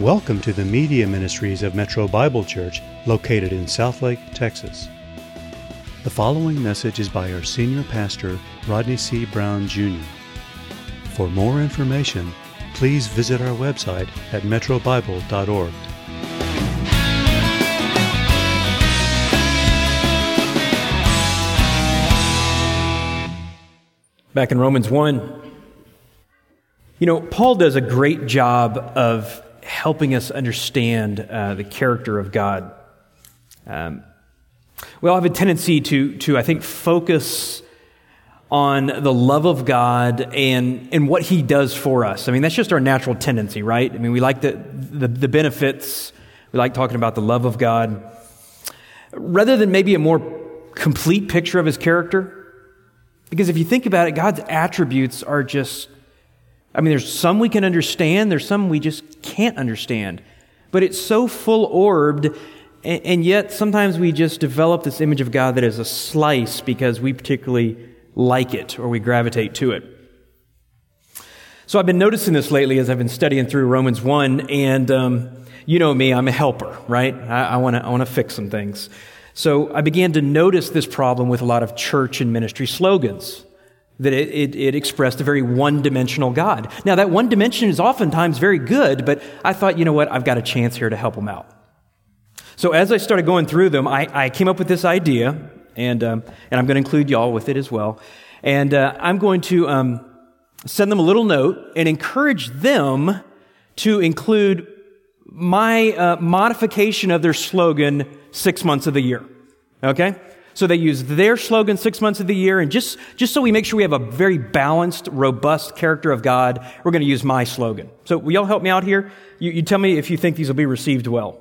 Welcome to the Media Ministries of Metro Bible Church, located in Southlake, Texas. The following message is by our senior pastor, Rodney C. Brown, Jr. For more information, please visit our website at metrobible.org. Back in Romans 1, Paul does a great job of helping us understand the character of God. We all have a tendency to I think, focus on the love of God and what He does for us. I mean, that's just our natural tendency, right? I mean, we like the benefits. We like talking about the love of God. Rather than maybe a more complete picture of His character. Because if you think about it, God's attributes are just, there's some we can understand, there's some we just can't understand. But it's so full-orbed, and yet sometimes we just develop this image of God that is a slice because we particularly like it or we gravitate to it. So I've been noticing this lately as I've been studying through Romans 1, and you know me, I'm a helper, right? I want to fix some things. So I began to notice this problem with a lot of church and ministry slogans, that it expressed a very one-dimensional God. Now, that one dimension is oftentimes very good, but I thought, you know what, I've got a chance here to help them out. So as I started going through them, I came up with this idea, and I'm going to include y'all with it as well. And I'm going to send them a little note and encourage them to include my modification of their slogan 6 months of the year. Okay? So they use their slogan 6 months of the year, and just so we make sure we have a very balanced, robust character of God, we're going to use my slogan. So will y'all help me out here? You tell me if you think these will be received well.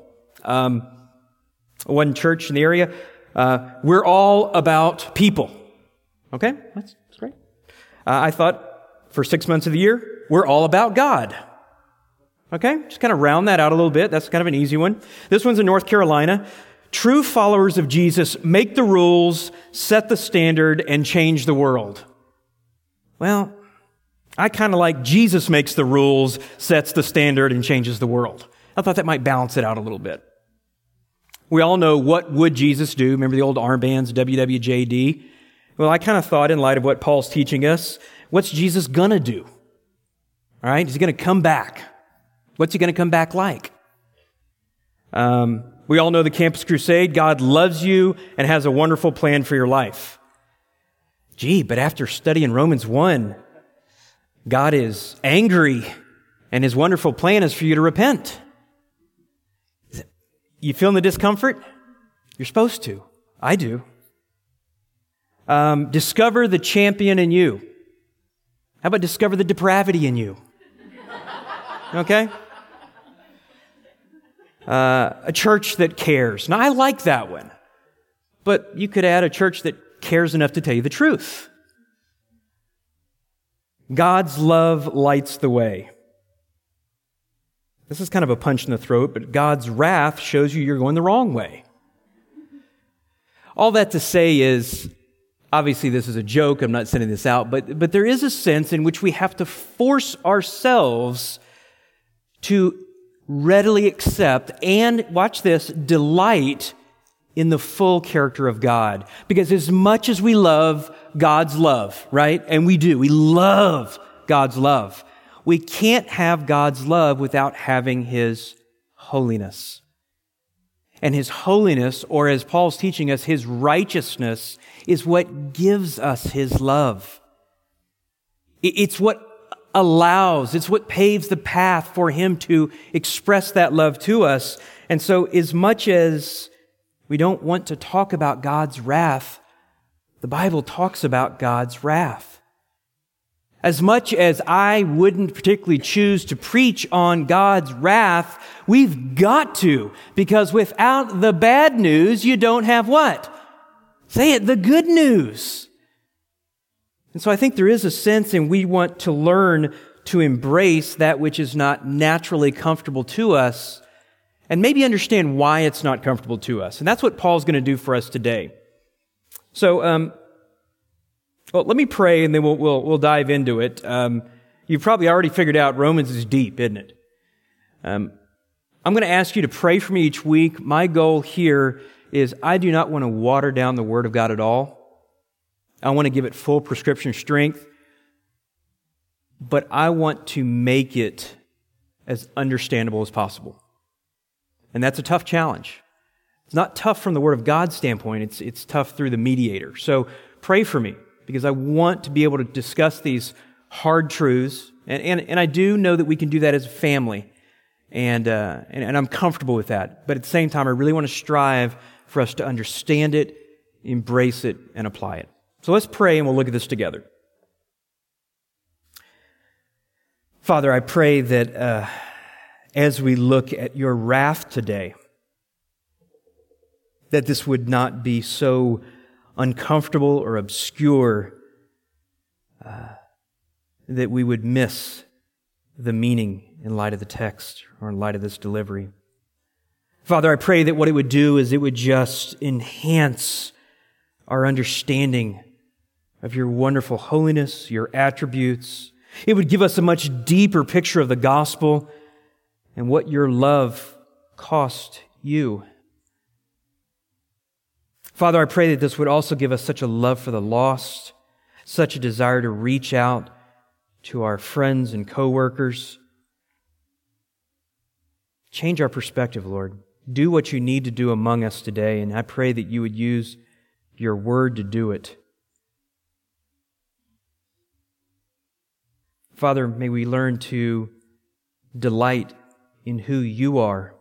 One church in the area, we're all about people. Okay? That's great. I thought for 6 months of the year, we're all about God. Okay? Just kind of round that out a little bit. That's kind of an easy one. This one's in North Carolina. True followers of Jesus make the rules, set the standard, and change the world. Well, I kind of like Jesus makes the rules, sets the standard, and changes the world. I thought that might balance it out a little bit. We all know what would Jesus do. Remember the old armbands, WWJD? Well, I kind of thought in light of what Paul's teaching us, what's Jesus gonna do? All right? He's gonna come back. What's He gonna come back like? We all know the Campus Crusade. God loves you and has a wonderful plan for your life. Gee, but after studying Romans 1, God is angry and His wonderful plan is for you to repent. You feeling the discomfort? You're supposed to. I do. Discover the champion in you. How about discover the depravity in you? Okay? A church that cares. Now, I like that one. But you could add a church that cares enough to tell you the truth. God's love lights the way. This is kind of a punch in the throat, but God's wrath shows you're going the wrong way. All that to say is, obviously this is a joke, I'm not sending this out, but there is a sense in which we have to force ourselves to readily accept and, watch this, delight in the full character of God. Because as much as we love God's love, right? And we do. We love God's love. We can't have God's love without having His holiness. And His holiness, or as Paul's teaching us, His righteousness, is what gives us His love. It's what allows, it's what paves the path for Him to express that love to us. And so as much as we don't want to talk about God's wrath, the Bible talks about God's wrath. As much as I wouldn't particularly choose to preach on God's wrath, we've got to, because without the bad news, you don't have what? Say it, the good news. And so I think there is a sense in we want to learn to embrace that which is not naturally comfortable to us and maybe understand why it's not comfortable to us. And that's what Paul's going to do for us today. So, let me pray and then we'll dive into it. You've probably already figured out Romans is deep, isn't it? I'm going to ask you to pray for me each week. My goal here is I do not want to water down the Word of God at all. I want to give it full prescription strength, but I want to make it as understandable as possible. And that's a tough challenge. It's not tough from the Word of God standpoint. It's tough through the mediator. So pray for me, because I want to be able to discuss these hard truths. And I do know that we can do that as a family. And I'm comfortable with that. But at the same time, I really want to strive for us to understand it, embrace it, and apply it. So let's pray and we'll look at this together. Father, I pray that as we look at your wrath today, that this would not be so uncomfortable or obscure that we would miss the meaning in light of the text or in light of this delivery. Father, I pray that what it would do is it would just enhance our understanding of your wonderful holiness, your attributes. It would give us a much deeper picture of the gospel and what your love cost you. Father, I pray that this would also give us such a love for the lost, such a desire to reach out to our friends and coworkers. Change our perspective, Lord. Do what you need to do among us today, and I pray that you would use your word to do it. Father, may we learn to delight in who you are,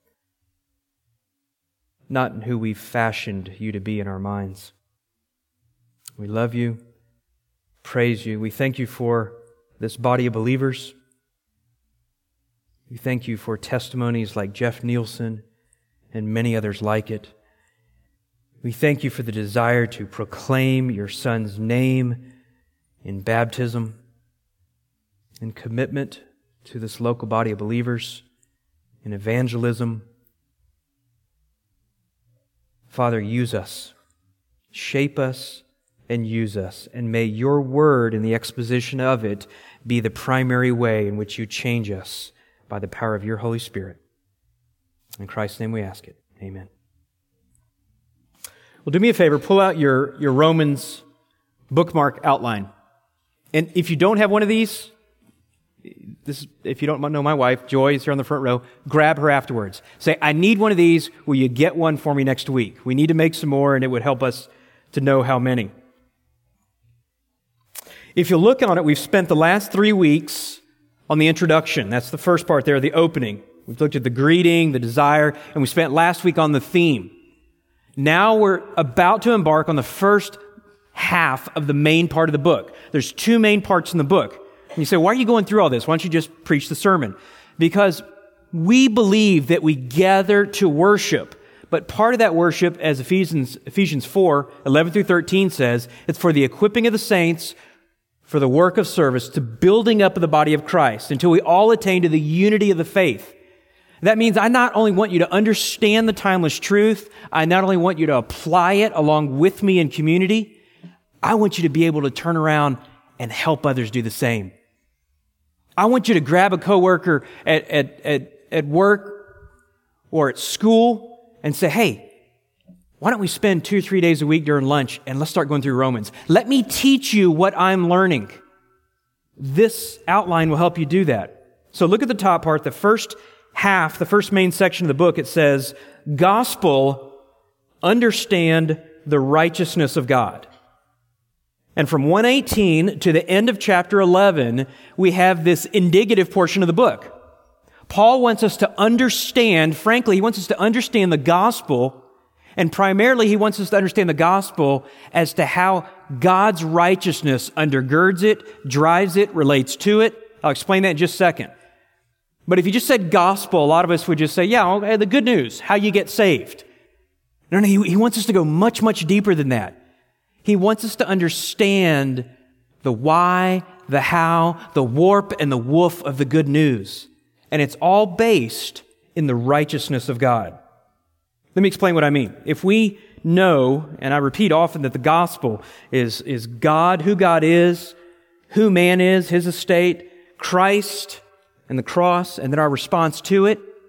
not in who we've fashioned you to be in our minds. We love you, praise you. We thank you for this body of believers. We thank you for testimonies like Jeff Nielsen and many others like it. We thank you for the desire to proclaim your Son's name in baptism and commitment to this local body of believers in evangelism. Father, use us, shape us, and use us. And may your word and the exposition of it be the primary way in which you change us by the power of your Holy Spirit. In Christ's name we ask it. Amen. Well, do me a favor, pull out your Romans bookmark outline. And if you don't have one of these, if you don't know my wife, Joy is here on the front row, grab her afterwards. Say, I need one of these. Will you get one for me next week? We need to make some more, and it would help us to know how many. If you look on it, we've spent the last 3 weeks on the introduction. That's the first part there, the opening. We've looked at the greeting, the desire, and we spent last week on the theme. Now we're about to embark on the first half of the main part of the book. There's 2 main parts in the book. And you say, why are you going through all this? Why don't you just preach the sermon? Because we believe that we gather to worship. But part of that worship, as Ephesians 4, 11 through 13 says, it's for the equipping of the saints, for the work of service, to building up of the body of Christ, until we all attain to the unity of the faith. That means I not only want you to understand the timeless truth, I not only want you to apply it along with me in community, I want you to be able to turn around and help others do the same. I want you to grab a coworker at work or at school and say, hey, why don't we spend 2 or 3 days a week during lunch and let's start going through Romans. Let me teach you what I'm learning. This outline will help you do that. So look at the top part, the first half, the first main section of the book. It says, gospel, understand the righteousness of God. And from 118 to the end of chapter 11, we have this indicative portion of the book. Paul wants us to understand, frankly, he wants us to understand the gospel, and primarily he wants us to understand the gospel as to how God's righteousness undergirds it, drives it, relates to it. I'll explain that in just a second. But if you just said gospel, a lot of us would just say, yeah, okay, the good news, how you get saved. No, he wants us to go much, much deeper than that. He wants us to understand the why, the how, the warp, and the woof of the good news. And it's all based in the righteousness of God. Let me explain what I mean. If we know, and I repeat often that the gospel is God, who God is, who man is, his estate, Christ, and the cross, and then our response to it,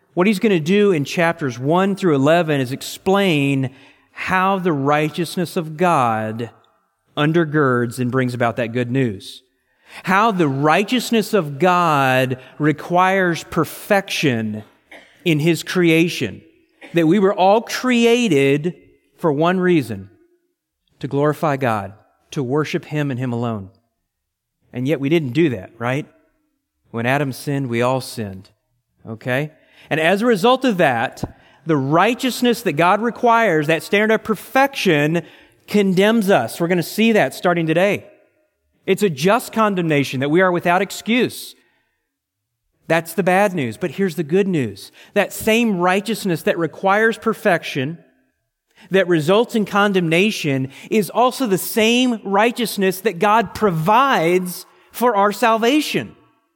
What he's going to do in chapters 1 through 11 is explain how the righteousness of God undergirds and brings about that good news. How the righteousness of God requires perfection in His creation. That we were all created for one reason, to glorify God, to worship Him and Him alone. And yet we didn't do that, right? When Adam sinned, we all sinned. Okay? And as a result of that, the righteousness that God requires, that standard of perfection, condemns us. We're going to see that starting today. It's a just condemnation, that we are without excuse. That's the bad news. But here's the good news. That same righteousness that requires perfection, that results in condemnation, is also the same righteousness that God provides for our salvation.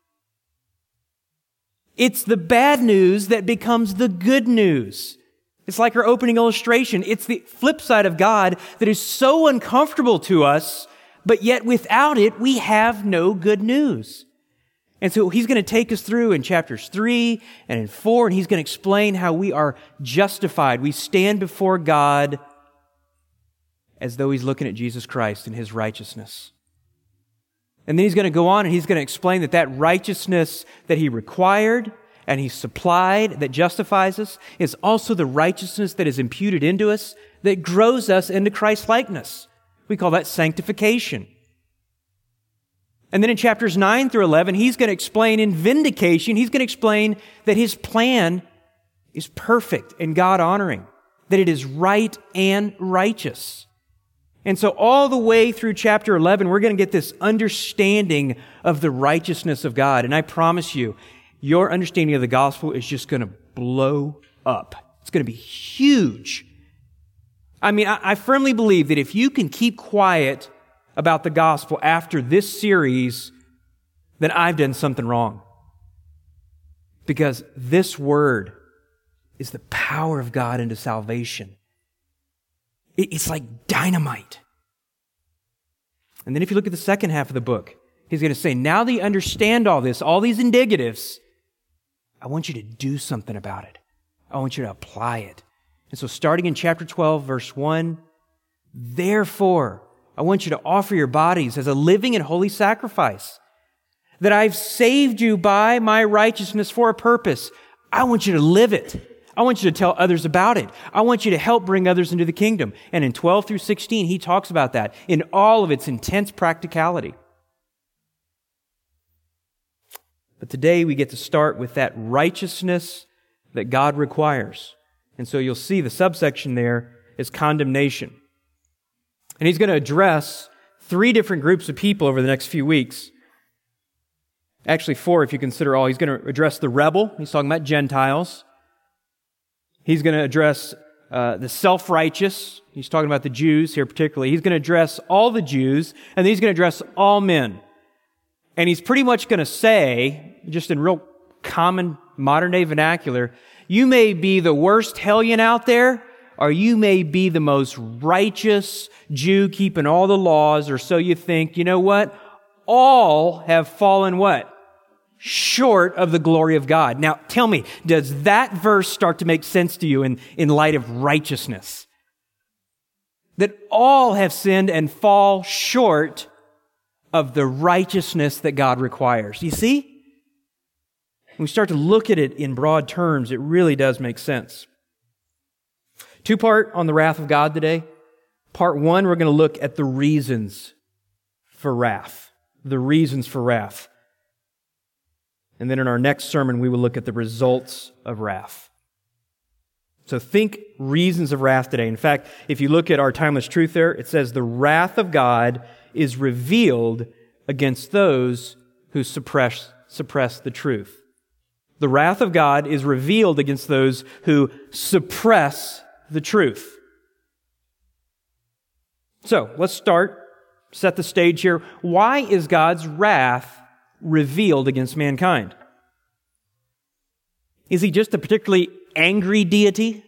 It's the bad news that becomes the good news. It's like our opening illustration. It's the flip side of God that is so uncomfortable to us, but yet without it, we have no good news. And so He's going to take us through in chapters 3 and in 4, and He's going to explain how we are justified. We stand before God as though He's looking at Jesus Christ and His righteousness. And then He's going to go on and He's going to explain that that righteousness that He required and He supplied that justifies us is also the righteousness that is imputed into us that grows us into Christ-likeness. We call that sanctification. And then in chapters 9 through 11, He's going to explain in vindication, He's going to explain that His plan is perfect and God-honoring, that it is right and righteous. And so all the way through chapter 11, we're going to get this understanding of the righteousness of God. And I promise you, your understanding of the gospel is just going to blow up. It's going to be huge. I mean, I firmly believe that if you can keep quiet about the gospel after this series, then I've done something wrong. Because this word is the power of God into salvation. It's like dynamite. And then if you look at the second half of the book, He's going to say, now that you understand all this, all these indicatives, I want you to do something about it. I want you to apply it. And so starting in chapter 12, verse 1, therefore, I want you to offer your bodies as a living and holy sacrifice, that I've saved you by my righteousness for a purpose. I want you to live it. I want you to tell others about it. I want you to help bring others into the kingdom. And in 12 through 16, he talks about that in all of its intense practicality. But today we get to start with that righteousness that God requires. And so you'll see the subsection there is condemnation. And he's going to address 3 different groups of people over the next few weeks. Actually 4 if you consider all. He's going to address the rebel. He's talking about Gentiles. He's going to address the self-righteous. He's talking about the Jews here particularly. He's going to address all the Jews, and then he's going to address all men. And he's pretty much going to say, just in real common modern-day vernacular, you may be the worst hellion out there, or you may be the most righteous Jew keeping all the laws, or so you think. You know what? All have fallen what? Short of the glory of God. Now, tell me, does that verse start to make sense to you in light of righteousness? That all have sinned and fall short of the righteousness that God requires. You see? When we start to look at it in broad terms, it really does make sense. 2-part on the wrath of God today. Part 1, we're going to look at the reasons for wrath. The reasons for wrath. And then in our next sermon, we will look at the results of wrath. So think reasons of wrath today. In fact, if you look at our timeless truth there, it says the wrath of God is revealed against those who suppress the truth. The wrath of God is revealed against those who suppress the truth. So, let's set the stage here. Why is God's wrath revealed against mankind? Is he just a particularly angry deity?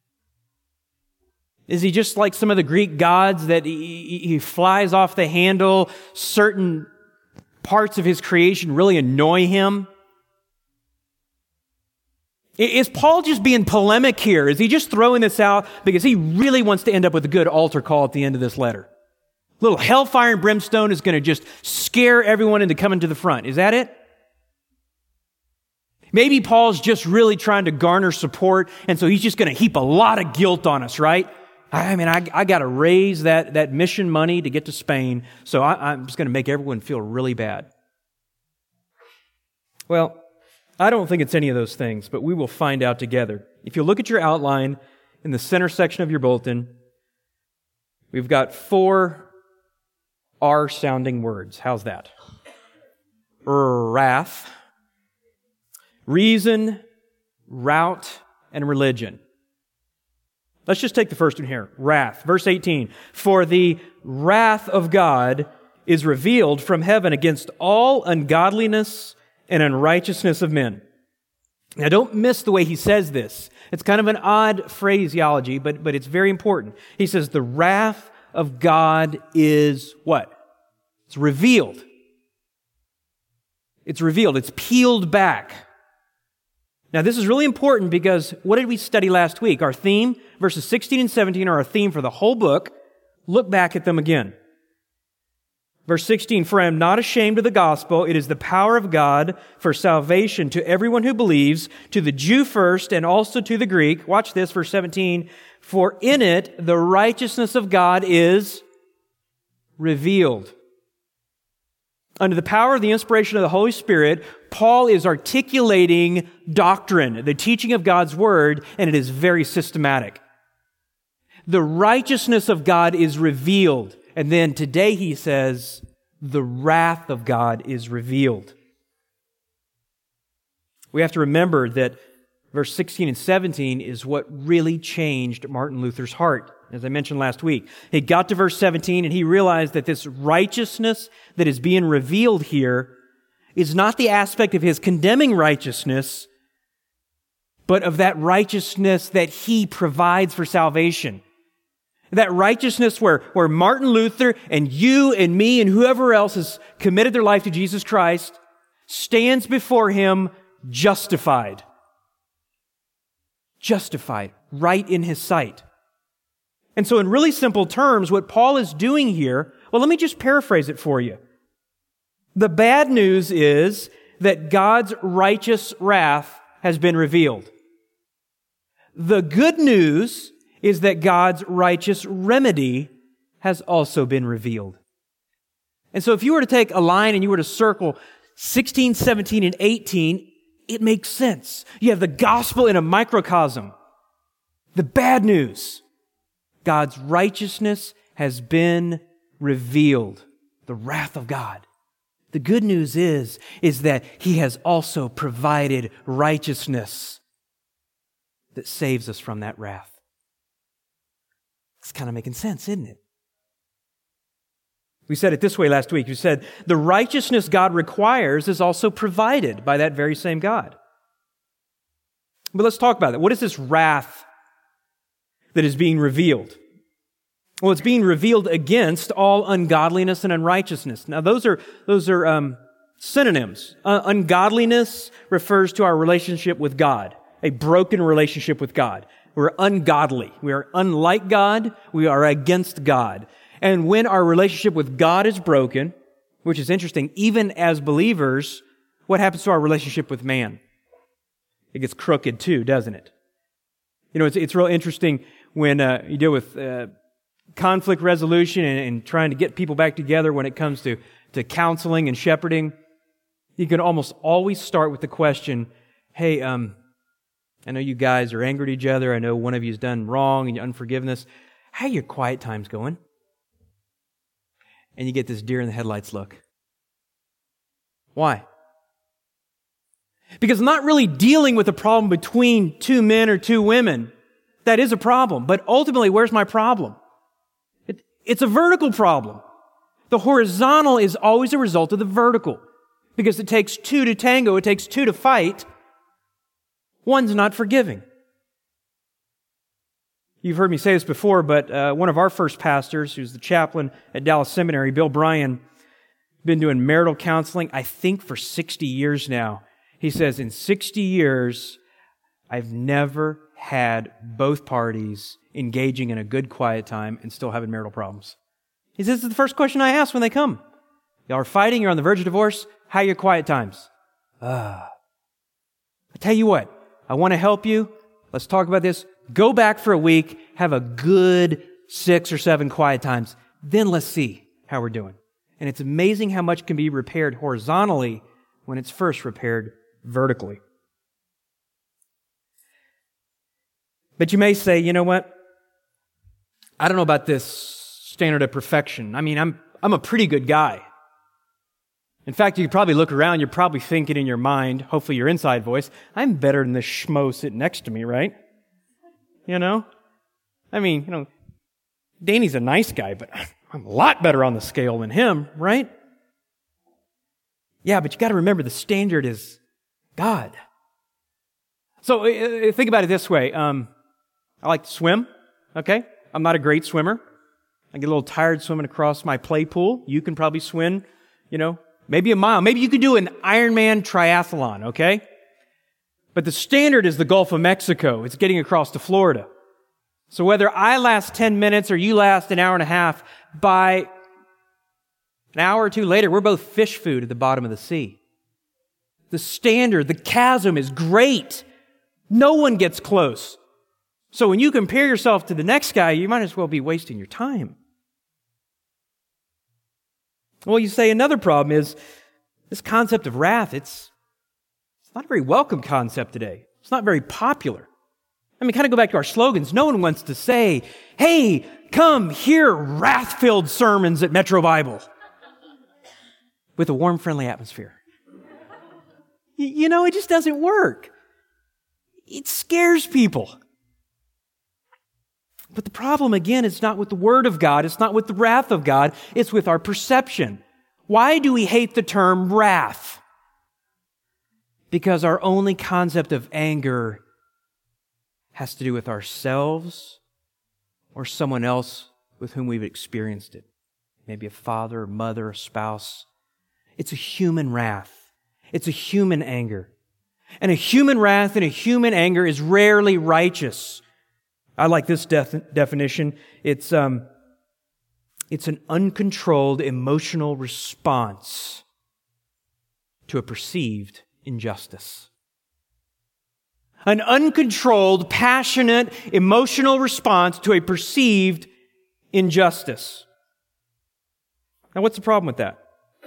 Is he just like some of the Greek gods that he flies off the handle? Certain parts of his creation really annoy him? Is Paul just being polemic here? Is he just throwing this out because he really wants to end up with a good altar call at the end of this letter? Little hellfire and brimstone is going to just scare everyone into coming to the front. Is that it? Maybe Paul's just really trying to garner support, and so he's just going to heap a lot of guilt on us, right? I mean, I got to raise that mission money to get to Spain, so I'm just going to make everyone feel really bad. Well, I don't think it's any of those things, but we will find out together. If you look at your outline in the center section of your bulletin, we've got 4 R-sounding words. How's that? Wrath, reason, route, and religion. Let's just take the first one here. Wrath. Verse 18. For the wrath of God is revealed from heaven against all ungodliness and unrighteousness of men. Now don't miss the way he says this. It's kind of an odd phraseology, but it's very important. He says the wrath of God is what? It's revealed. It's revealed. It's peeled back. Now, this is really important because what did we study last week? Our theme, verses 16 and 17, are our theme for the whole book. Look back at them again. Verse 16, for I am not ashamed of the gospel. It is the power of God for salvation to everyone who believes, to the Jew first and also to the Greek. Watch this, verse 17. For in it the righteousness of God is revealed. Under the power of the inspiration of the Holy Spirit, Paul is articulating doctrine, the teaching of God's Word, and it is very systematic. The righteousness of God is revealed. And then today he says, the wrath of God is revealed. We have to remember that verse 16 and 17 is what really changed Martin Luther's heart. As I mentioned last week, he got to verse 17 and he realized that this righteousness that is being revealed here is not the aspect of his condemning righteousness, but of that righteousness that he provides for salvation. That righteousness where Martin Luther and you and me and whoever else has committed their life to Jesus Christ stands before him justified. Justified, right in his sight. And so in really simple terms, what Paul is doing here, well, let me just paraphrase it for you. The bad news is that God's righteous wrath has been revealed. The good news is that God's righteous remedy has also been revealed. And so if you were to take a line and you were to circle 16, 17, and 18, it makes sense. You have the gospel in a microcosm. The bad news, God's righteousness has been revealed. The wrath of God. The good news is that He has also provided righteousness that saves us from that wrath. It's kind of making sense, isn't it? We said it this way last week. We said the righteousness God requires is also provided by that very same God. But let's talk about it. What is this wrath that is being revealed? Well, it's being revealed against all ungodliness and unrighteousness. Now, those are synonyms. Ungodliness refers to our relationship with God, a broken relationship with God. We're ungodly. We are unlike God. We are against God. And when our relationship with God is broken, which is interesting, even as believers, what happens to our relationship with man? It gets crooked too, doesn't it? You know, it's real interesting when you deal with conflict resolution and trying to get people back together when it comes to counseling and shepherding. You can almost always start with the question, hey, I know you guys are angry at each other. I know one of you's done wrong and unforgiveness. How are your quiet times going? And you get this deer in the headlights look. Why? Because I'm not really dealing with a problem between two men or two women. That is a problem. But ultimately, where's my problem? It's a vertical problem. The horizontal is always a result of the vertical. Because it takes two to tango. It takes two to fight. One's not forgiving. You've heard me say this before, but one of our first pastors, who's the chaplain at Dallas Seminary, Bill Bryan, been doing marital counseling, I think, for 60 years now. He says, in 60 years, I've never had both parties engaging in a good quiet time and still having marital problems. He says, this is the first question I ask when they come. Y'all are fighting, you're on the verge of divorce. How are your quiet times? I tell you what, I want to help you. Let's talk about this. Go back for a week, have a good 6 or 7 quiet times. Then let's see how we're doing. And it's amazing how much can be repaired horizontally when it's first repaired vertically. But you may say, you know what? I don't know about this standard of perfection. I mean, I'm a pretty good guy. In fact, you could probably look around, you're probably thinking in your mind, hopefully your inside voice, I'm better than this schmo sitting next to me, right? You know? I mean, Danny's a nice guy, but I'm a lot better on the scale than him, right? Yeah, but you got to remember the standard is God. So think about it this way. I like to swim, okay? I'm not a great swimmer. I get a little tired swimming across my play pool. You can probably swim, maybe a mile. Maybe you could do an Ironman triathlon, okay? But the standard is the Gulf of Mexico. It's getting across to Florida. So whether I last 10 minutes or you last an hour and a half, by an hour or two later, we're both fish food at the bottom of the sea. The standard, the chasm is great. No one gets close. So when you compare yourself to the next guy, you might as well be wasting your time. Well, you say another problem is this concept of wrath. It's not a very welcome concept today. It's not very popular. I mean, kind of go back to our slogans. No one wants to say, hey, come hear wrath-filled sermons at Metro Bible with a warm, friendly atmosphere. It just doesn't work. It scares people. But the problem, again, is not with the Word of God. It's not with the wrath of God. It's with our perception. Why do we hate the term wrath? Because our only concept of anger has to do with ourselves or someone else with whom we've experienced it. Maybe a father, a mother, a spouse. It's a human wrath. It's a human anger. And a human wrath and a human anger is rarely righteous. I like this definition. It's an uncontrolled emotional response to a perceived injustice. An uncontrolled, passionate, emotional response to a perceived injustice. Now, what's the problem with that?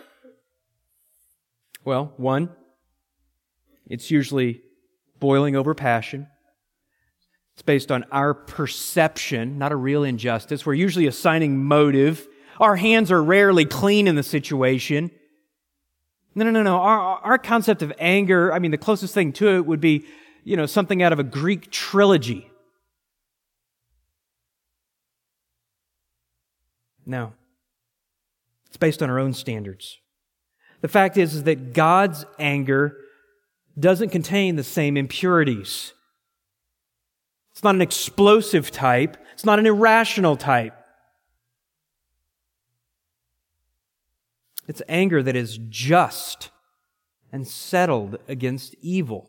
Well, one, it's usually boiling over passion. It's based on our perception, not a real injustice. We're usually assigning motive. Our hands are rarely clean in the situation. No. Our concept of anger, the closest thing to it would be, something out of a Greek trilogy. No. It's based on our own standards. The fact is that God's anger doesn't contain the same impurities. It's not an explosive type. It's not an irrational type. It's anger that is just and settled against evil.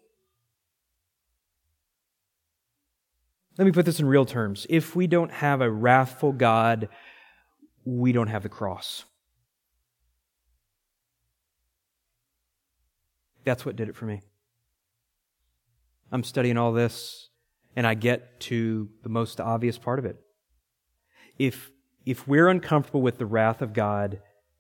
Let me put this in real terms. If we don't have a wrathful God, we don't have the cross. That's what did it for me. I'm studying all this, and I get to the most obvious part of it. If we're uncomfortable with the wrath of God,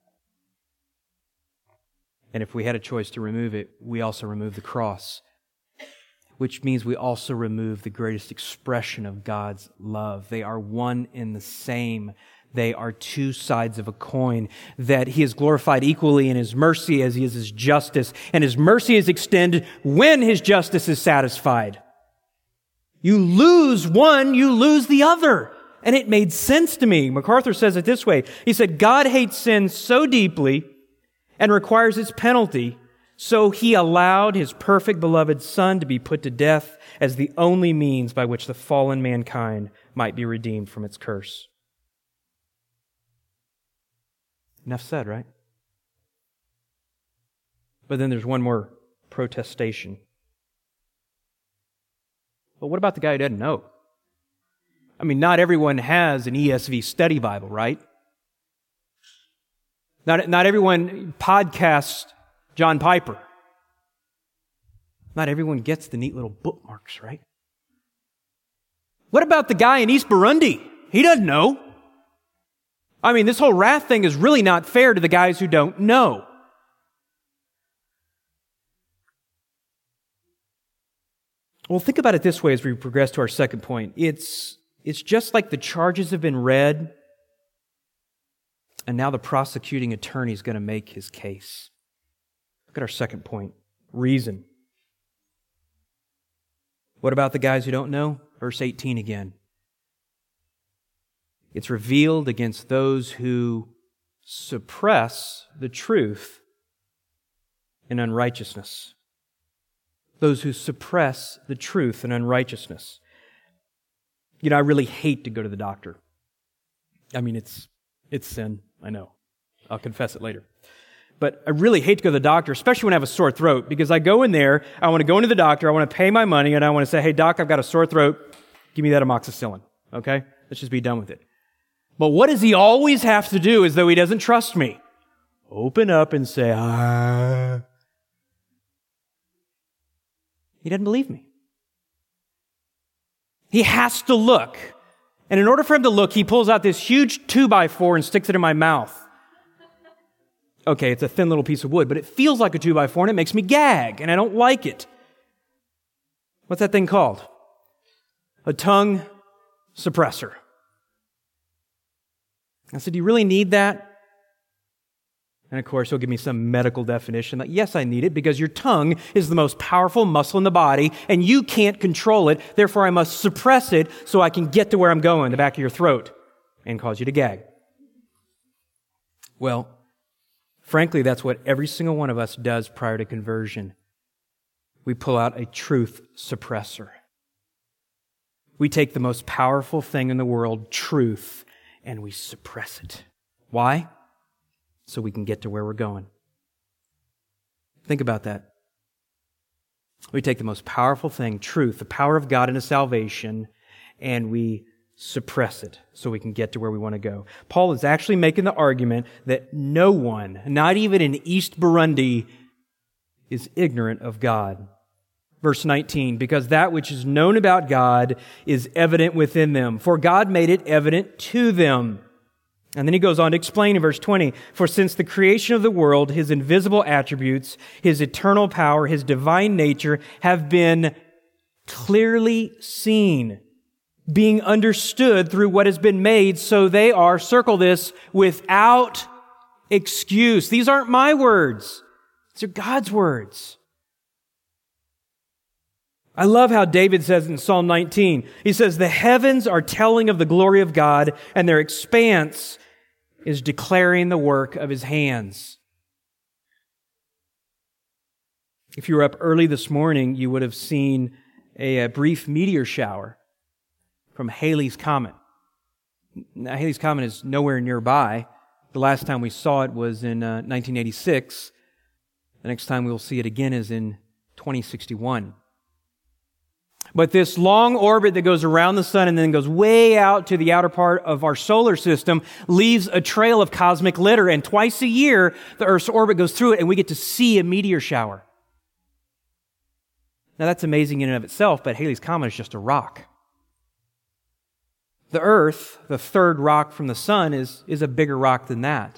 and if we had a choice to remove it, we also remove the cross, which means we also remove the greatest expression of God's love. They are one and the same. They are two sides of a coin, that He is glorified equally in His mercy as He is His justice, and His mercy is extended when His justice is satisfied. You lose one, you lose the other. And it made sense to me. MacArthur says it this way. He said, God hates sin so deeply and requires its penalty, so He allowed His perfect beloved Son to be put to death as the only means by which the fallen mankind might be redeemed from its curse. Enough said, right? But then there's one more protestation. But what about the guy who doesn't know? I mean, not everyone has an ESV study Bible, right? Not everyone podcasts John Piper. Not everyone gets the neat little bookmarks, right? What about the guy in East Burundi? He doesn't know. I mean, this whole wrath thing is really not fair to the guys who don't know. Well, think about it this way as we progress to our second point. It's just like the charges have been read, and now the prosecuting attorney is going to make his case. Look at our second point, reason. What about the guys who don't know? Verse 18 again. It's revealed against those who suppress the truth in unrighteousness. Those who suppress the truth in unrighteousness. You know, I really hate to go to the doctor. I mean, it's sin, I know. I'll confess it later. But I really hate to go to the doctor, especially when I have a sore throat, because I go in there, I want to go into the doctor, I want to pay my money, and I want to say, hey, doc, I've got a sore throat. Give me that amoxicillin, okay? Let's just be done with it. But what does he always have to do as though he doesn't trust me? Open up and say, He doesn't believe me. He has to look. And in order for him to look, he pulls out this huge 2x4 and sticks it in my mouth. Okay, it's a thin little piece of wood, but it feels like a 2x4 and it makes me gag, and I don't like it. What's that thing called? A tongue suppressor. I said, do you really need that? And of course, he'll give me some medical definition that, yes, I need it because your tongue is the most powerful muscle in the body and you can't control it. Therefore, I must suppress it so I can get to where I'm going, the back of your throat, and cause you to gag. Well, frankly, that's what every single one of us does prior to conversion. We pull out a truth suppressor. We take the most powerful thing in the world, truth, and we suppress it. Why? So we can get to where we're going. Think about that. We take the most powerful thing, truth, the power of God into salvation, and we suppress it so we can get to where we want to go. Paul is actually making the argument that no one, not even in East Burundi, is ignorant of God. Verse 19, because that which is known about God is evident within them, for God made it evident to them. And then he goes on to explain in verse 20, for since the creation of the world, His invisible attributes, His eternal power, His divine nature have been clearly seen, being understood through what has been made, so they are, circle this, without excuse. These aren't my words. These are God's words. I love how David says in Psalm 19, he says, the heavens are telling of the glory of God, and their expanse is declaring the work of His hands. If you were up early this morning, you would have seen a brief meteor shower from Halley's Comet. Now, Halley's Comet is nowhere nearby. The last time we saw it was in 1986. The next time we'll see it again is in 2061. But this long orbit that goes around the sun and then goes way out to the outer part of our solar system leaves a trail of cosmic litter. And twice a year, the Earth's orbit goes through it and we get to see a meteor shower. Now that's amazing in and of itself, but Halley's Comet is just a rock. The Earth, the third rock from the sun, is a bigger rock than that.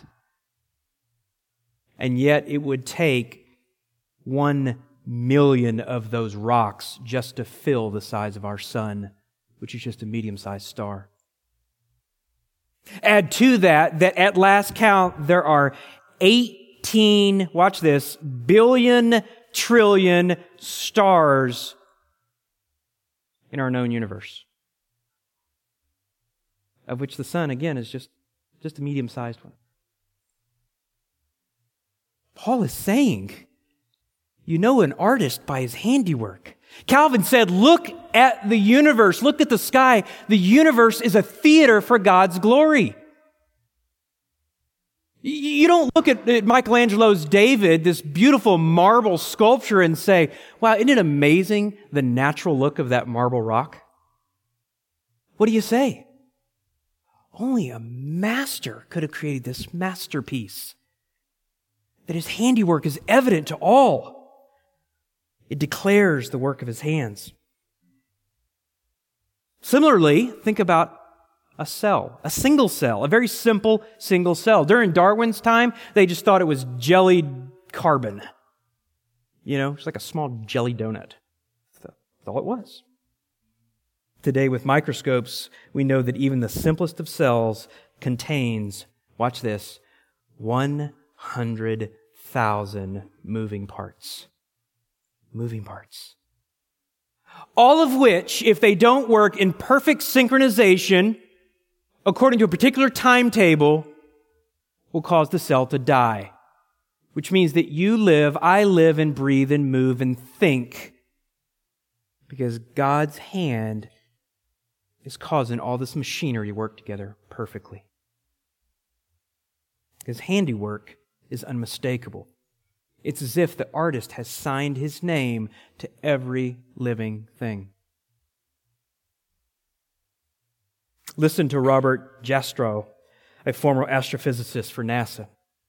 And yet it would take 1 million of those rocks just to fill the size of our sun, which is just a medium-sized star. Add to that at last count, there are 18, watch this, billion trillion stars in our known universe, of which the sun, again, is just a medium-sized one. Paul is saying, you know an artist by his handiwork. Calvin said, look at the universe. Look at the sky. The universe is a theater for God's glory. You don't look at Michelangelo's David, this beautiful marble sculpture, and say, wow, isn't it amazing the natural look of that marble rock? What do you say? Only a master could have created this masterpiece. That his handiwork is evident to all. It declares the work of his hands. Similarly, think about a cell, a single cell, a very simple single cell. During Darwin's time, they just thought it was jellied carbon. It's like a small jelly donut. That's all it was. Today, with microscopes, we know that even the simplest of cells contains, watch this, 100,000 moving parts. Moving parts. All of which, if they don't work in perfect synchronization, according to a particular timetable, will cause the cell to die. Which means that you live, I live, and breathe, and move, and think. Because God's hand is causing all this machinery to work together perfectly. His handiwork is unmistakable. It's as if the artist has signed his name to every living thing. Listen to Robert Jastrow, a former astrophysicist for NASA.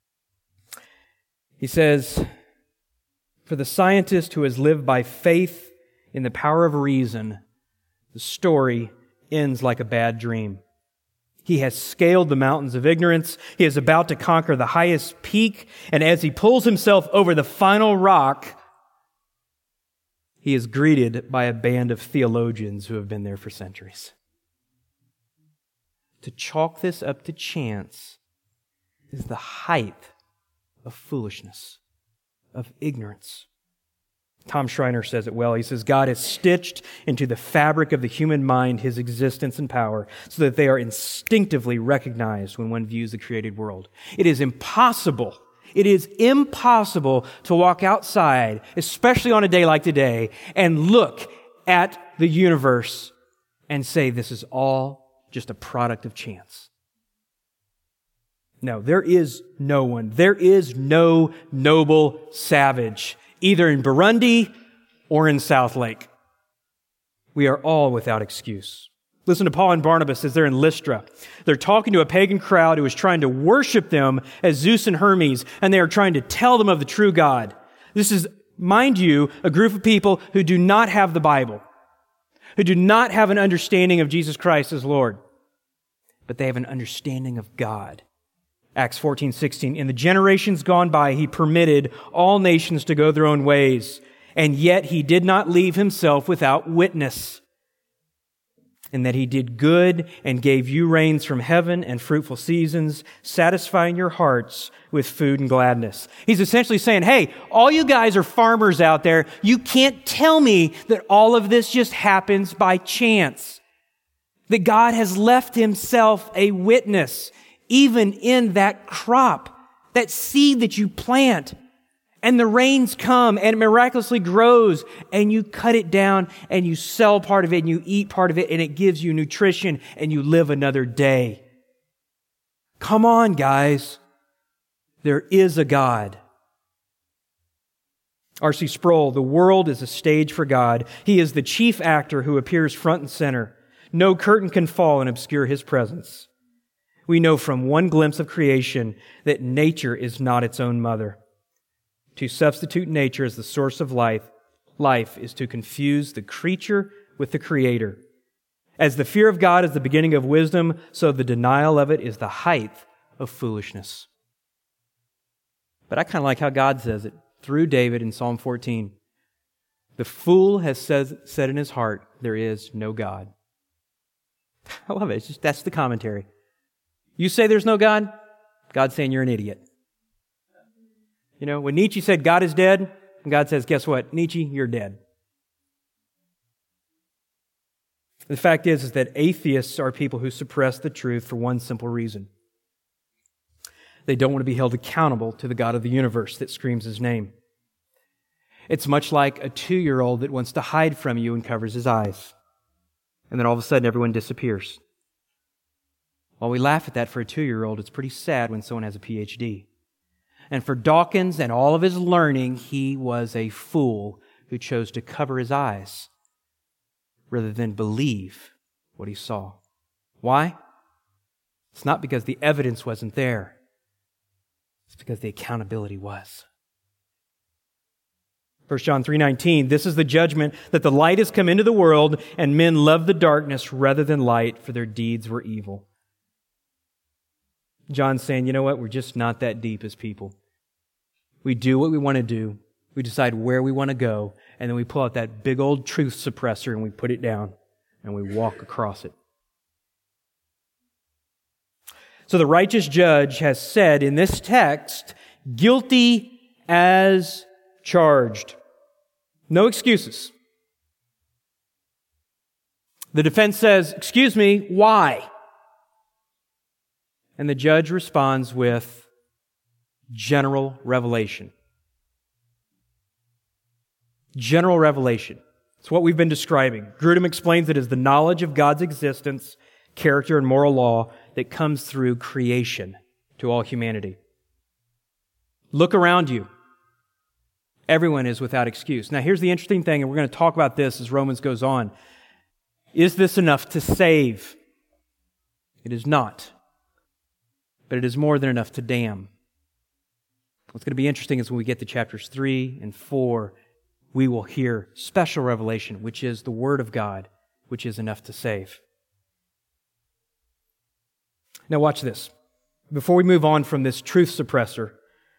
He says, for the scientist who has lived by faith in the power of reason, the story ends like a bad dream. He has scaled the mountains of ignorance. He is about to conquer the highest peak. And as he pulls himself over the final rock, he is greeted by a band of theologians who have been there for centuries. To chalk this up to chance is the height of foolishness, of ignorance. Tom Schreiner says it well. He says, God has stitched into the fabric of the human mind His existence and power so that they are instinctively recognized when one views the created world. It is impossible to walk outside, especially on a day like today, and look at the universe and say this is all just a product of chance. No, there is no one. There is no noble savage, either in Burundi or in Southlake. We are all without excuse. Listen to Paul and Barnabas as they're in Lystra. They're talking to a pagan crowd who is trying to worship them as Zeus and Hermes, and they are trying to tell them of the true God. This is, mind you, a group of people who do not have the Bible, who do not have an understanding of Jesus Christ as Lord, but they have an understanding of God. Acts 14:16, in the generations gone by, He permitted all nations to go their own ways, and yet He did not leave Himself without witness, and that He did good and gave you rains from heaven and fruitful seasons, satisfying your hearts with food and gladness. He's essentially saying, hey, all you guys are farmers out there. You can't tell me that all of this just happens by chance. That God has left Himself a witness, even in that crop, that seed that you plant, and the rains come and it miraculously grows, and you cut it down and you sell part of it and you eat part of it, and it gives you nutrition and you live another day. Come on, guys. There is a God. R.C. Sproul, the world is a stage for God. He is the chief actor who appears front and center. No curtain can fall and obscure His presence. We know from one glimpse of creation that nature is not its own mother. To substitute nature as the source of life is to confuse the creature with the Creator. As the fear of God is the beginning of wisdom, so the denial of it is the height of foolishness. But I kind of like how God says it through David in Psalm 14. The fool has said in his heart, there is no God. I love it. That's the commentary. You say there's no God, God's saying you're an idiot. When Nietzsche said God is dead, and God says, guess what? Nietzsche, you're dead. The fact is that atheists are people who suppress the truth for one simple reason. They don't want to be held accountable to the God of the universe that screams His name. It's much like a 2-year-old that wants to hide from you and covers his eyes. And then all of a sudden everyone disappears. While we laugh at that for a 2-year-old, it's pretty sad when someone has a PhD. And for Dawkins and all of his learning, he was a fool who chose to cover his eyes rather than believe what he saw. Why? It's not because the evidence wasn't there. It's because the accountability was. 1 John 3:19, this is the judgment, that the light has come into the world, and men love the darkness rather than light, for their deeds were evil. John's saying, you know what? We're just not that deep as people. We do what we want to do. We decide where we want to go, and then we pull out that big old truth suppressor and we put it down, and we walk across it. So the righteous judge has said in this text, guilty as charged. No excuses. The defense says, excuse me, why? And the judge responds with general revelation. General revelation. It's what we've been describing. Grudem explains it as the knowledge of God's existence, character, and moral law that comes through creation to all humanity. Look around you. Everyone is without excuse. Now, here's the interesting thing, and we're going to talk about this as Romans goes on. Is this enough to save? It is not. But it is more than enough to damn. What's going to be interesting is when we get to chapters 3 and 4, we will hear special revelation, which is the Word of God, which is enough to save. Now watch this. Before we move on from this truth suppressor,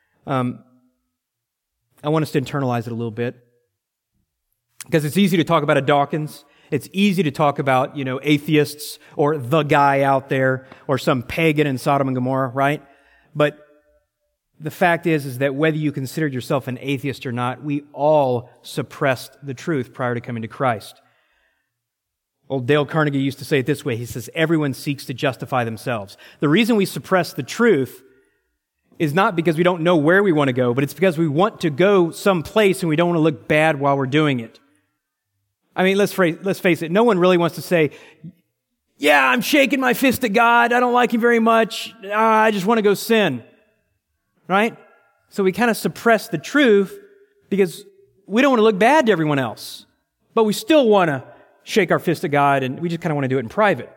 I want us to internalize it a little bit. Because it's easy to talk about a Dawkins. It's easy to talk about, atheists or the guy out there or some pagan in Sodom and Gomorrah, right? But the fact is that whether you considered yourself an atheist or not, we all suppressed the truth prior to coming to Christ. Old Dale Carnegie used to say it this way. He says, everyone seeks to justify themselves. The reason we suppress the truth is not because we don't know where we want to go, but it's because we want to go someplace and we don't want to look bad while we're doing it. I mean, let's face it, no one really wants to say, yeah, I'm shaking my fist at God, I don't like Him very much, I just want to go sin. Right? So we kind of suppress the truth because we don't want to look bad to everyone else, but we still want to shake our fist at God, and we just kind of want to do it in private.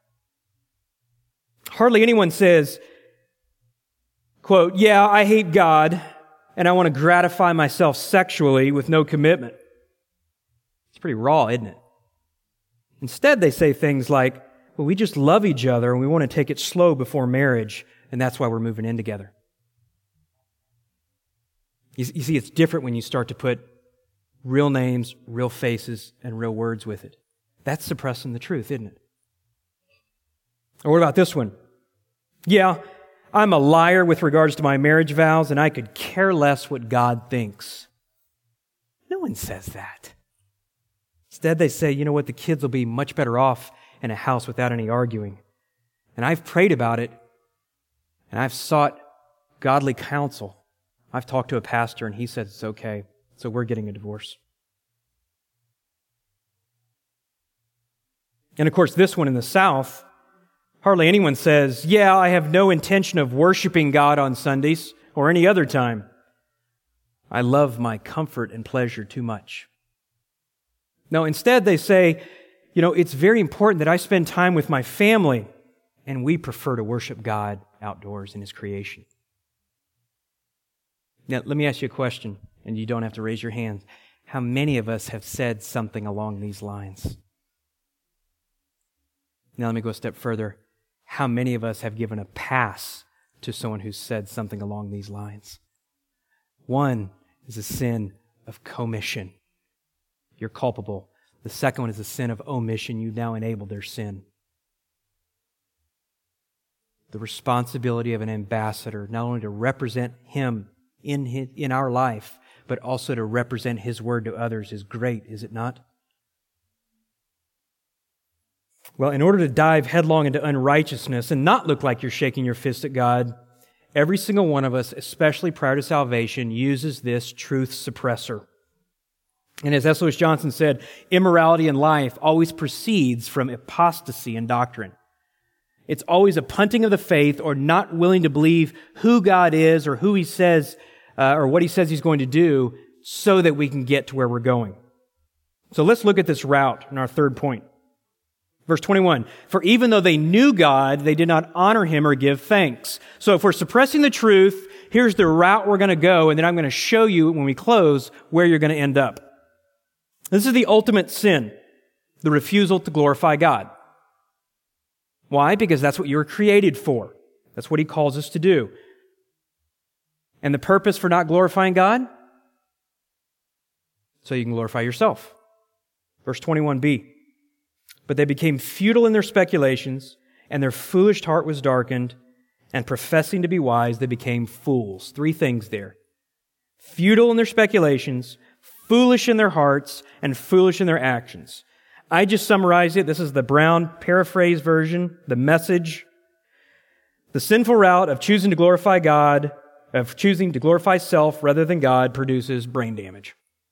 Hardly anyone says, quote, yeah, I hate God, and I want to gratify myself sexually with no commitment. It's pretty raw, isn't it? Instead, they say things like, well, we just love each other, and we want to take it slow before marriage, and that's why we're moving in together. You see, it's different when you start to put real names, real faces, and real words with it. That's suppressing the truth, isn't it? Or what about this one? Yeah, I'm a liar with regards to my marriage vows, and I could care less what God thinks. No one says that. Instead, they say, you know what, the kids will be much better off in a house without any arguing. And I've prayed about it, and I've sought godly counsel. I've talked to a pastor, and he said it's okay, so we're getting a divorce. And of course, this one in the South, hardly anyone says, yeah, I have no intention of worshiping God on Sundays or any other time. I love my comfort and pleasure too much. No, instead they say, it's very important that I spend time with my family, and we prefer to worship God outdoors in His creation. Now, let me ask you a question, and you don't have to raise your hands. How many of us have said something along these lines? Now, let me go a step further. How many of us have given a pass to someone who said something along these lines? One is a sin of commission. You're culpable. The second one is a sin of omission. You now enable their sin. The responsibility of an ambassador, not only to represent Him in our life, but also to represent His word to others is great, is it not? Well, in order to dive headlong into unrighteousness and not look like you're shaking your fist at God, every single one of us, especially prior to salvation, uses this truth suppressor. And as S. Lewis Johnson said, immorality in life always proceeds from apostasy in doctrine. It's always a punting of the faith or not willing to believe who God is or who He says or what He says He's going to do so that we can get to where we're going. So let's look at this route in our third point. Verse 21, for even though they knew God, they did not honor Him or give thanks. So if we're suppressing the truth, here's the route we're going to go, and then I'm going to show you when we close where you're going to end up. This is the ultimate sin, the refusal to glorify God. Why? Because that's what you were created for. That's what He calls us to do. And the purpose for not glorifying God? So you can glorify yourself. Verse 21b. But they became futile in their speculations, and their foolish heart was darkened, and professing to be wise, they became fools. Three things there. Futile in their speculations, foolish in their hearts, and foolish in their actions. I just summarized it. This is the Brown paraphrase version, the Message. The sinful route of choosing to glorify God, of choosing to glorify self rather than God, produces brain damage.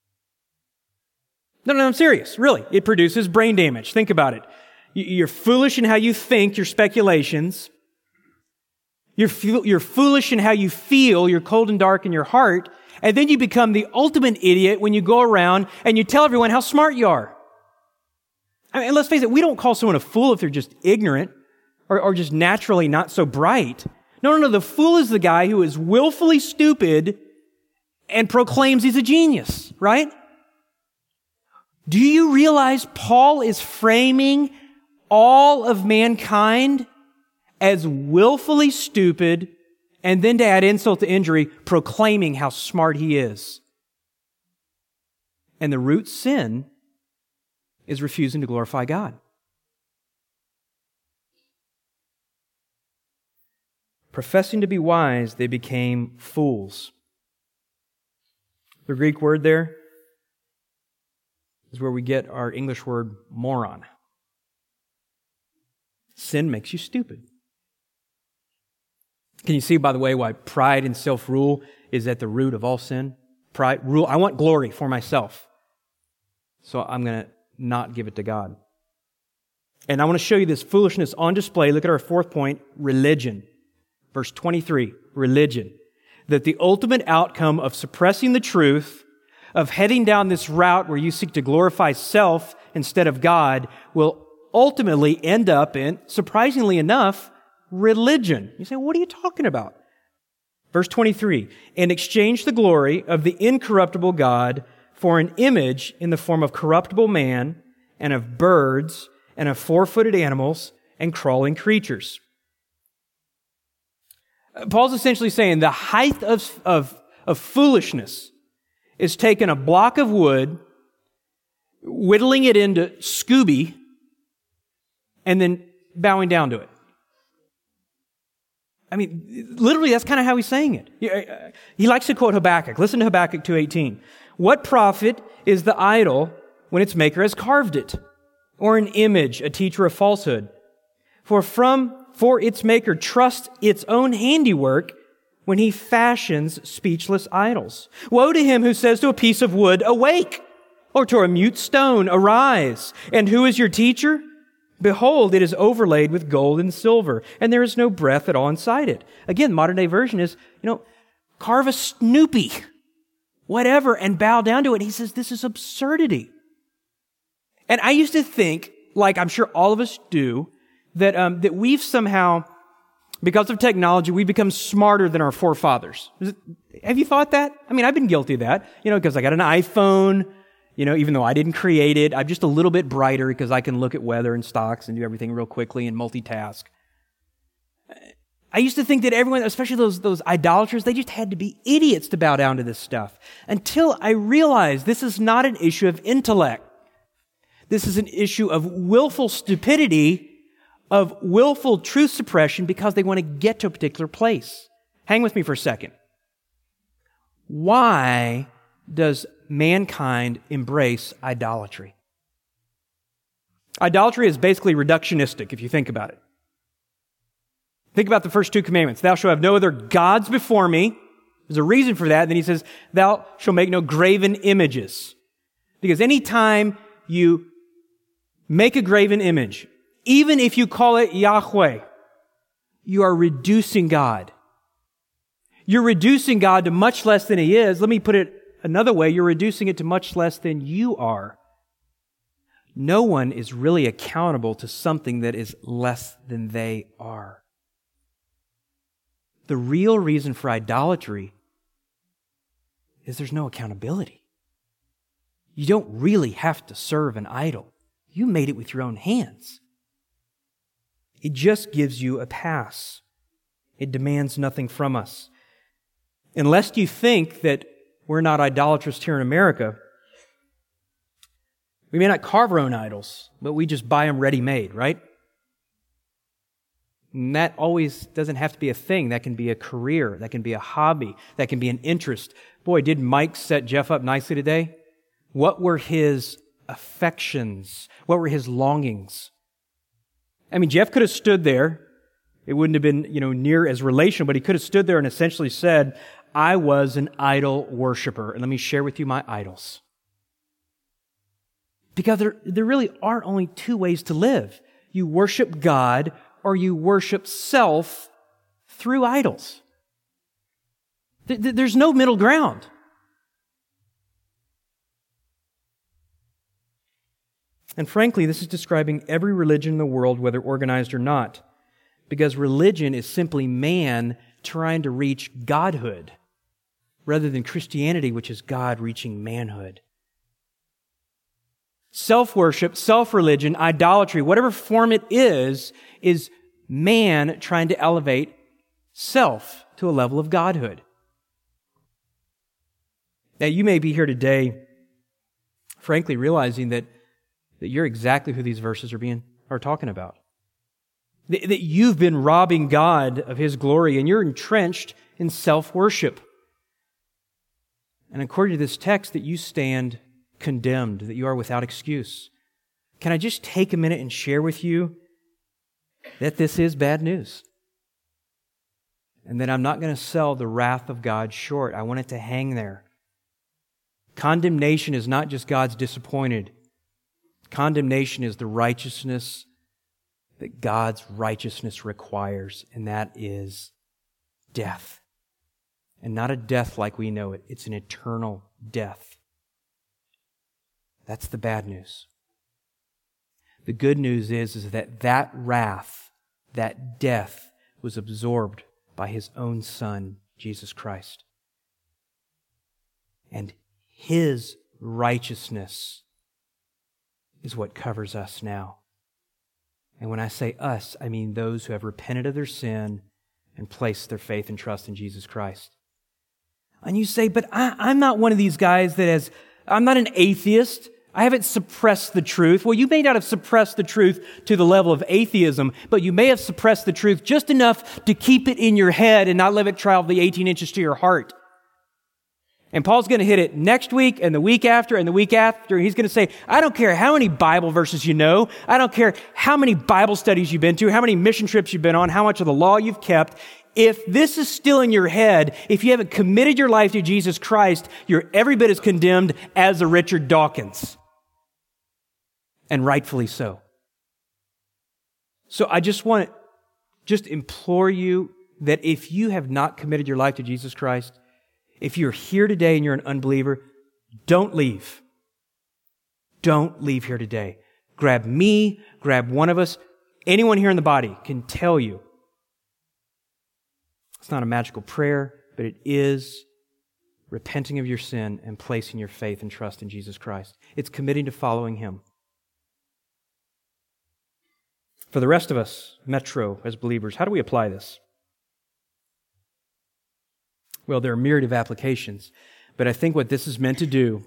No, I'm serious. Really. It produces brain damage. Think about it. You're foolish in how you think, your speculations. You're foolish in how you feel. You're cold and dark in your heart. And then you become the ultimate idiot when you go around and you tell everyone how smart you are. I mean, let's face it, we don't call someone a fool if they're just ignorant or just naturally not so bright. No. The fool is the guy who is willfully stupid and proclaims he's a genius, right? Do you realize Paul is framing all of mankind as willfully stupid and then to add insult to injury, proclaiming how smart he is? And the root sin is refusing to glorify God. Professing to be wise, they became fools. The Greek word there is where we get our English word moron. Sin makes you stupid. Can you see, by the way, why pride and self-rule is at the root of all sin? Pride, rule. I want glory for myself, so I'm going to not give it to God. And I want to show you this foolishness on display. Look at our fourth point, religion. Verse 23, religion. That the ultimate outcome of suppressing the truth, of heading down this route where you seek to glorify self instead of God, will ultimately end up in, surprisingly enough, religion. You say, what are you talking about? Verse 23, and exchange the glory of the incorruptible God for an image in the form of corruptible man and of birds and of four-footed animals and crawling creatures. Paul's essentially saying the height of foolishness is taking a block of wood, whittling it into Scooby, and then bowing down to it. I mean, literally, that's kind of how he's saying it. He likes to quote Habakkuk. Listen to Habakkuk 2:18. What profit is the idol when its maker has carved it? Or an image, a teacher of falsehood? For its maker trusts its own handiwork when he fashions speechless idols. Woe to him who says to a piece of wood, awake, or to a mute stone, arise. And who is your teacher? Behold, it is overlaid with gold and silver, and there is no breath at all inside it. Again, modern day version is, carve a Snoopy, whatever, and bow down to it. He says, this is absurdity. And I used to think, like I'm sure all of us do, that we've somehow, because of technology, we've become smarter than our forefathers. Have you thought that? I mean, I've been guilty of that, because I got an iPhone, even though I didn't create it. I'm just a little bit brighter because I can look at weather and stocks and do everything real quickly and multitask. I used to think that everyone, especially those idolaters, they just had to be idiots to bow down to this stuff. Until I realized this is not an issue of intellect. This is an issue of willful stupidity, of willful truth suppression because they want to get to a particular place. Hang with me for a second. Why does mankind embrace idolatry? Idolatry is basically reductionistic, if you think about it. Think about the first two commandments. Thou shalt have no other gods before me. There's a reason for that. And then he says, thou shalt make no graven images. Because anytime you make a graven image, even if you call it Yahweh, you are reducing God. You're reducing God to much less than He is. Let me put it another way. You're reducing it to much less than you are. No one is really accountable to something that is less than they are. The real reason for idolatry is there's no accountability. You don't really have to serve an idol. You made it with your own hands. It just gives you a pass. It demands nothing from us. Unless you think that we're not idolatrous here in America, we may not carve our own idols, but we just buy them ready-made, right? And that always doesn't have to be a thing. That can be a career. That can be a hobby. That can be an interest. Boy, did Mike set Jeff up nicely today? What were his affections? What were his longings? I mean, Jeff could have stood there. It wouldn't have been, near as relational, but he could have stood there and essentially said, I was an idol worshiper, and let me share with you my idols. Because there really are only two ways to live. You worship God or you worship self through idols. There's no middle ground. And frankly, this is describing every religion in the world, whether organized or not. Because religion is simply man trying to reach godhood, rather than Christianity, which is God reaching manhood. Self-worship, self-religion, idolatry, whatever form it is man trying to elevate self to a level of godhood. Now, you may be here today, frankly, realizing that you're exactly who these verses are talking about. That you've been robbing God of His glory and you're entrenched in self-worship. And according to this text, that you stand condemned, that you are without excuse. Can I just take a minute and share with you that this is bad news? And that I'm not going to sell the wrath of God short. I want it to hang there. Condemnation is not just God's disappointed. Condemnation is the righteousness that God's righteousness requires, and that is death. And not a death like we know it. It's an eternal death. That's the bad news. The good news is that wrath, that death, was absorbed by His own Son, Jesus Christ. And His righteousness is what covers us now. And when I say us, I mean those who have repented of their sin and placed their faith and trust in Jesus Christ. And you say, but I'm not one of these guys I'm not an atheist. I haven't suppressed the truth. Well, you may not have suppressed the truth to the level of atheism, but you may have suppressed the truth just enough to keep it in your head and not let it travel the 18 inches to your heart. And Paul's going to hit it next week and the week after and the week after. He's going to say, I don't care how many Bible verses you know. I don't care how many Bible studies you've been to, how many mission trips you've been on, how much of the law you've kept. If this is still in your head, if you haven't committed your life to Jesus Christ, you're every bit as condemned as a Richard Dawkins. And rightfully so. So I just want to implore you that if you have not committed your life to Jesus Christ, if you're here today and you're an unbeliever, don't leave. Don't leave here today. Grab me, grab one of us. Anyone here in the body can tell you. It's not a magical prayer, but it is repenting of your sin and placing your faith and trust in Jesus Christ. It's committing to following Him. For the rest of us, Metro, as believers, how do we apply this? Well, there are a myriad of applications, but I think what this is meant to do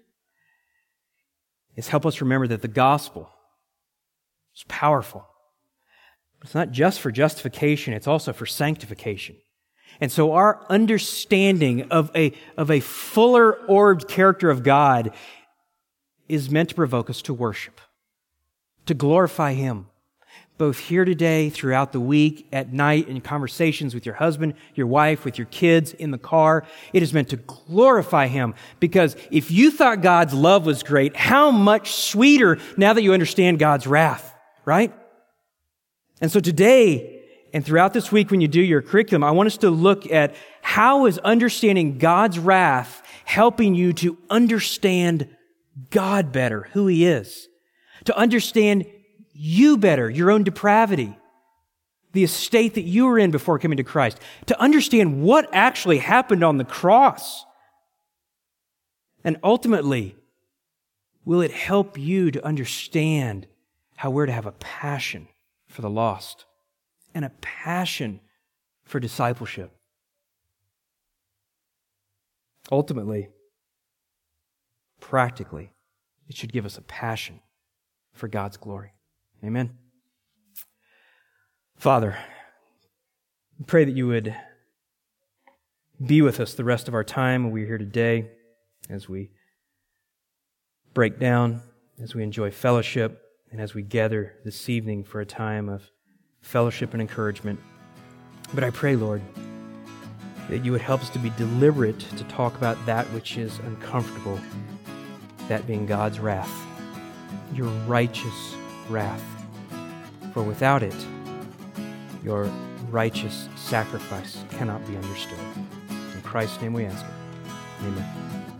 is help us remember that the gospel is powerful. It's not just for justification, it's also for sanctification. And so our understanding of a fuller-orbed character of God is meant to provoke us to worship, to glorify Him, both here today, throughout the week, at night, in conversations with your husband, your wife, with your kids, in the car. It is meant to glorify Him, because if you thought God's love was great, how much sweeter now that you understand God's wrath, right? And so today, And throughout this week, when you do your curriculum, I want us to look at how is understanding God's wrath helping you to understand God better, who He is, to understand you better, your own depravity, the estate that you were in before coming to Christ, to understand what actually happened on the cross. And ultimately, will it help you to understand how we're to have a passion for the lost and a passion for discipleship? Ultimately, practically, it should give us a passion for God's glory. Amen. Father, we pray that you would be with us the rest of our time when we're here today, as we break down, as we enjoy fellowship, and as we gather this evening for a time of fellowship and encouragement. But I pray, Lord, that you would help us to be deliberate to talk about that which is uncomfortable, that being God's wrath, your righteous wrath. For without it, your righteous sacrifice cannot be understood. In Christ's name we ask it. Amen.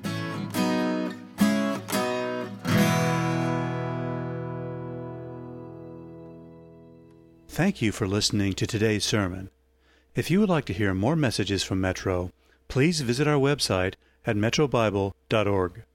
Thank you for listening to today's sermon. If you would like to hear more messages from Metro, please visit our website at metrobible.org.